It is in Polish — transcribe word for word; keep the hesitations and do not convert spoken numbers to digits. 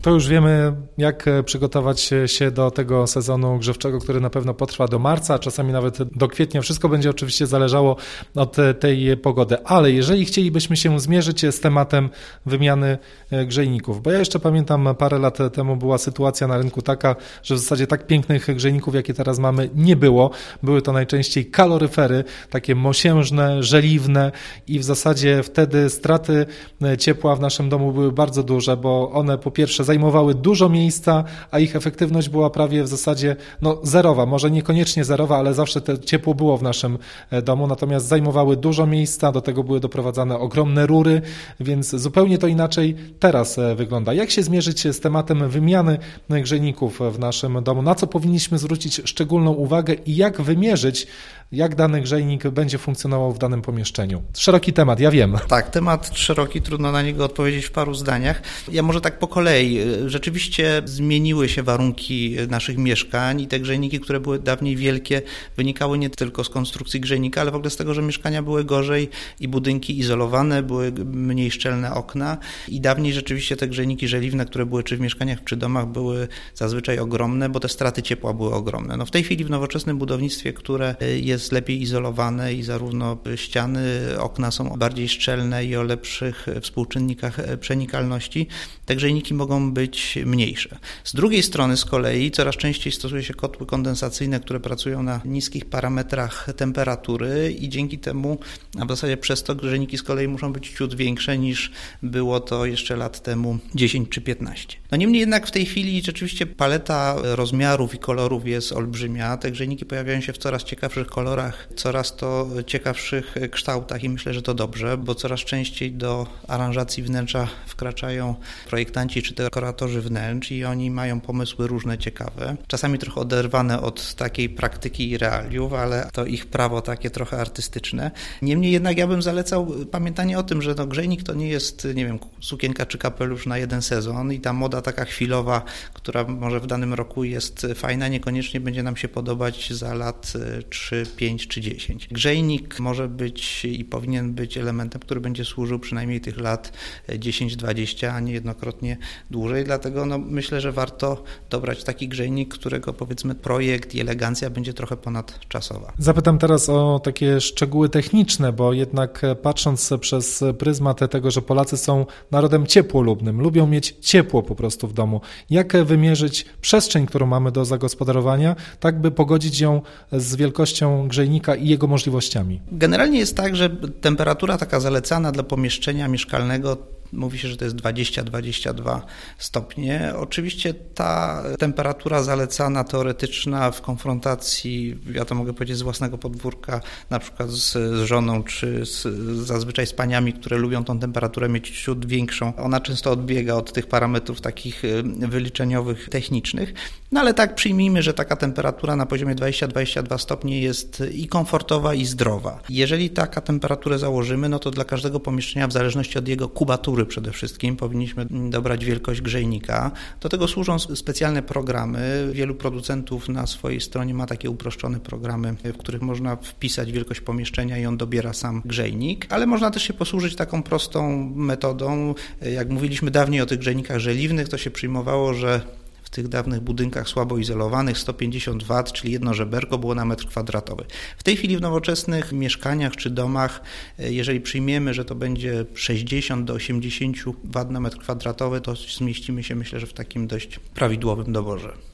To już wiemy, jak przygotować się do tego sezonu grzewczego, który na pewno potrwa do marca, a czasami nawet do kwietnia. Wszystko będzie oczywiście zależało od tej pogody. Ale jeżeli chcielibyśmy się zmierzyć z tematem wymiany grzejników, bo ja jeszcze pamiętam, parę lat temu była sytuacja na rynku taka, że w zasadzie tak pięknych grzejników, jakie teraz mamy, nie było. Były to najczęściej kaloryfery, takie mosiężne, żeliwne i w zasadzie wtedy straty ciepła w naszym domu były bardzo duże, bo one po pierwsze zajmowały dużo miejsca, a ich efektywność była prawie w zasadzie no, zerowa. Może niekoniecznie zerowa, ale zawsze to ciepło było w naszym domu, natomiast zajmowały dużo miejsca, do tego były doprowadzane ogromne rury, więc zupełnie to inaczej teraz wygląda. Jak się zmierzyć z tematem wymiany grzejników w naszym domu? Na co powinniśmy zwrócić szczególną uwagę i jak wymierzyć, jak dany grzejnik będzie funkcjonował w danym pomieszczeniu? Szeroki temat, ja wiem. Tak, temat szeroki, trudno na niego odpowiedzieć w paru zdaniach. Ja może tak po kolei. Rzeczywiście zmieniły się warunki naszych mieszkań i te grzejniki, które były dawniej wielkie, wynikały nie tylko z konstrukcji grzejnika, ale w ogóle z tego, że mieszkania były gorzej i budynki izolowane, były mniej szczelne okna i dawniej rzeczywiście te grzejniki żeliwne, które były czy w mieszkaniach, czy domach, były zazwyczaj ogromne, bo te straty ciepła były ogromne. No w tej chwili w nowoczesnym budownictwie, które jest lepiej izolowane i zarówno ściany, okna są bardziej szczelne i o lepszych współczynnikach przenikalności, te grzejniki mogą być mniejsze. Z drugiej strony z kolei coraz częściej stosuje się kotły kondensacyjne, które pracują na niskich parametrach temperatury i dzięki temu, a w zasadzie przez to grzejniki z kolei muszą być ciut większe niż było to jeszcze lat temu dziesięć czy piętnaście. No niemniej jednak w tej chwili rzeczywiście paleta rozmiarów i kolorów jest olbrzymia. Te grzejniki pojawiają się w coraz ciekawszych kolorach, coraz to ciekawszych kształtach i myślę, że to dobrze, bo coraz częściej do aranżacji wnętrza wkraczają projektanci czy dekoratorzy wnętrz i oni mają pomysły różne, ciekawe. Czasami trochę oderwane od takiej praktyki i realiów, ale to ich prawo takie trochę artystyczne. Niemniej jednak ja bym zalecał pamiętanie o tym, że no grzejnik to nie jest, nie wiem, sukienka czy kapelusz na jeden sezon i ta moda taka chwilowa, która może w danym roku jest fajna, niekoniecznie będzie nam się podobać za lat trzy, pięć czy dziesięć. Grzejnik może być i powinien być elementem, który będzie służył przynajmniej tych lat dziesięć dwadzieścia, a nie jednokrotnie dłużej, dlatego no, myślę, że warto dobrać taki grzejnik, którego powiedzmy projekt i elegancja będzie trochę ponadczasowa. Zapytam teraz o takie szczegóły techniczne, bo jednak patrząc przez pryzmat tego, że Polacy są narodem ciepłolubnym, lubią mieć ciepło po prostu w domu, jak wymierzyć przestrzeń, którą mamy do zagospodarowania, tak by pogodzić ją z wielkością grzejnika i jego możliwościami? Generalnie jest tak, że temperatura taka zalecana dla pomieszczenia mieszkalnego, mówi się, że to jest dwadzieścia do dwudziestu dwóch stopnie. Oczywiście ta temperatura zalecana, teoretyczna w konfrontacji, ja to mogę powiedzieć z własnego podwórka, na przykład z, z żoną czy z, zazwyczaj z paniami, które lubią tą temperaturę mieć ciut większą. Ona często odbiega od tych parametrów takich wyliczeniowych, technicznych. No ale tak przyjmijmy, że taka temperatura na poziomie dwadzieścia do dwudziestu dwóch stopni jest i komfortowa, i zdrowa. Jeżeli taka temperaturę założymy, no to dla każdego pomieszczenia, w zależności od jego kubatury przede wszystkim, powinniśmy dobrać wielkość grzejnika. Do tego służą specjalne programy. Wielu producentów na swojej stronie ma takie uproszczone programy, w których można wpisać wielkość pomieszczenia i on dobiera sam grzejnik, ale można też się posłużyć taką prostą metodą. Jak mówiliśmy dawniej o tych grzejnikach żeliwnych, to się przyjmowało, że w tych dawnych budynkach słabo izolowanych sto pięćdziesiąt watów, czyli jedno żeberko było na metr kwadratowy. W tej chwili w nowoczesnych mieszkaniach czy domach, jeżeli przyjmiemy, że to będzie sześćdziesiąt do osiemdziesięciu watów na metr kwadratowy, to zmieścimy się, myślę, że w takim dość prawidłowym doborze.